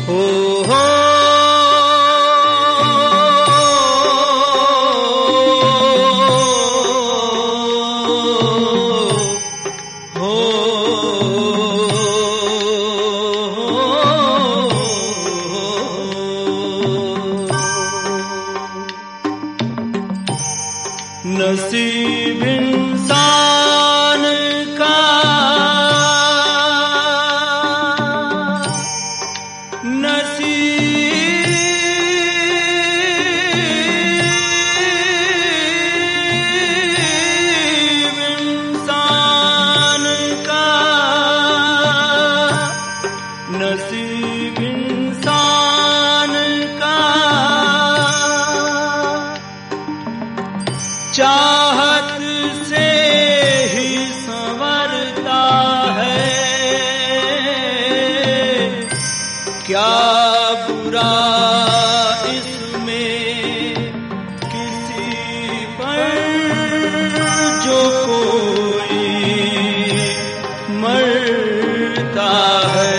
नसीब इंसान का नसीब इंसान का चाहत से ही संवरता है। क्या बुरा इसमें किसी पर जो कोई मरता है।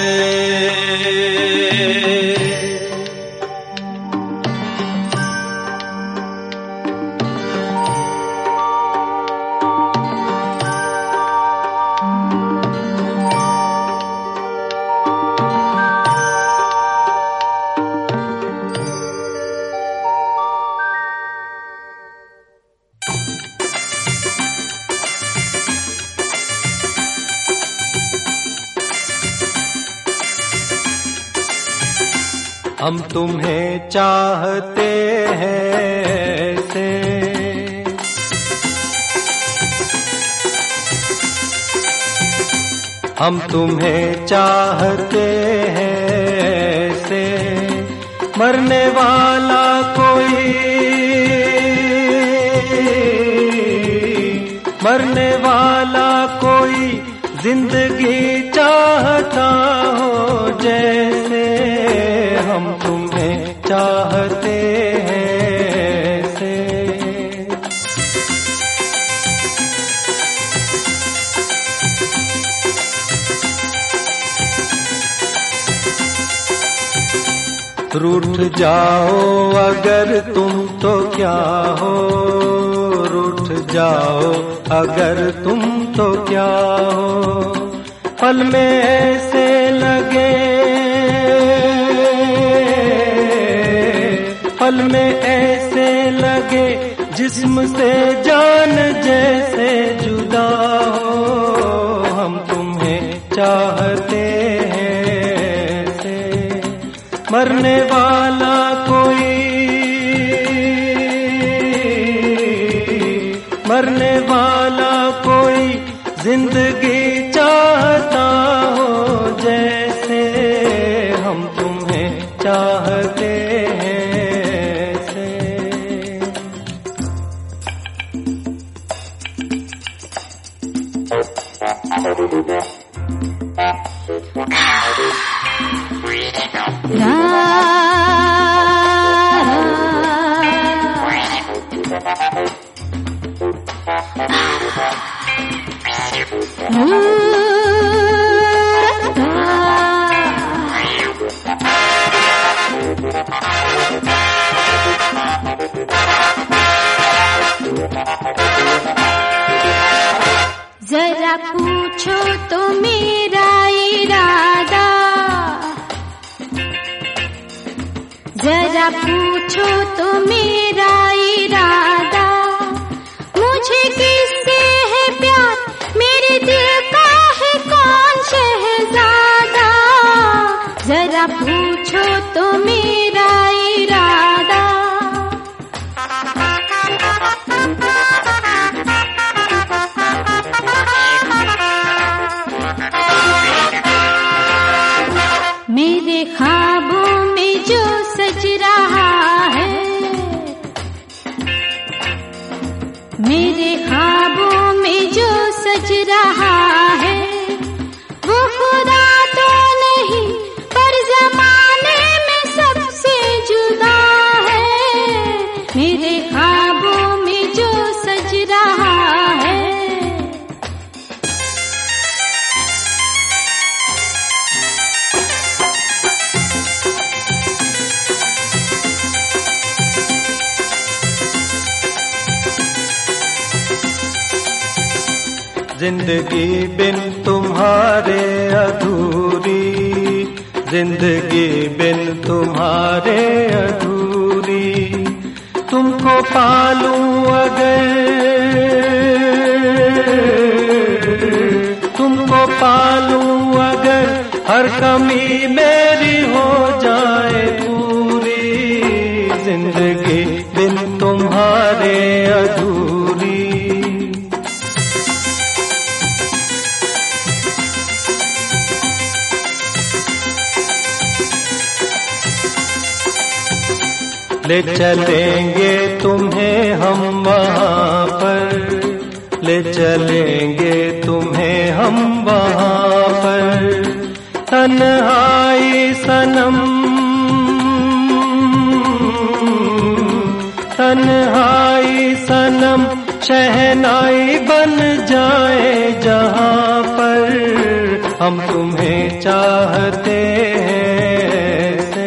हम तुम्हें चाहते हैं ऐसे, हम तुम्हें चाहते हैं ऐसे, मरने वाला कोई, मरने वाला कोई जिंदगी चाहता हो जैसे। हम तुम्हें चाहते हैं ऐसे। रूठ जाओ अगर तुम तो क्या हो, रूठ जाओ अगर तुम तो क्या हो। पल में ऐसे लगे, पल में ऐसे लगे जिस्म से जान जैसे जुदा हो। हम तुम्हें चाहते हैं ऐसे, मरने वाला कोई, मरने वाला कोई जिंदगी चाहता हो जैसे। हम तुम्हें चाहते हैं ऐसे। जरा पूछो तो मेरा इरादा, जरा पूछो तो मेरा इरादा। मुझे किससे है प्यार, मेरे दिल का है कौन शहजादा। जरा पूछो तो मेरा इरादा। मेरे ख्वाबों में जो सज रहा है, जिंदगी बिन तुम्हारे अधूरी, जिंदगी बिन तुम्हारे अधूरी। तुमको पालूं अगर, तुमको पालूं अगर हर कमी मेरी हो जाए पूरी, जिंदगी बिन तुम्हारे अधूरी। ले चलेंगे तुम्हें हम वहाँ पर, ले चलेंगे तुम्हें हम वहाँ पर। तन्हाई सनम, तन्हाई सनम शहनाई बन जाए जहाँ पर। हम तुम्हें चाहते हैं ऐसे,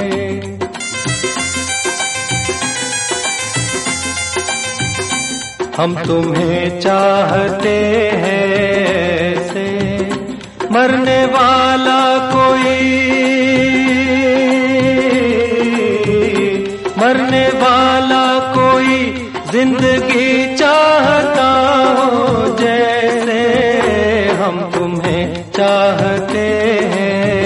हम तुम्हें चाहते हैं ऐसे। मरने वाला कोई, मरने वाला कोई जिंदगी चाहता हो जैसे, हम तुम्हें चाहते हैं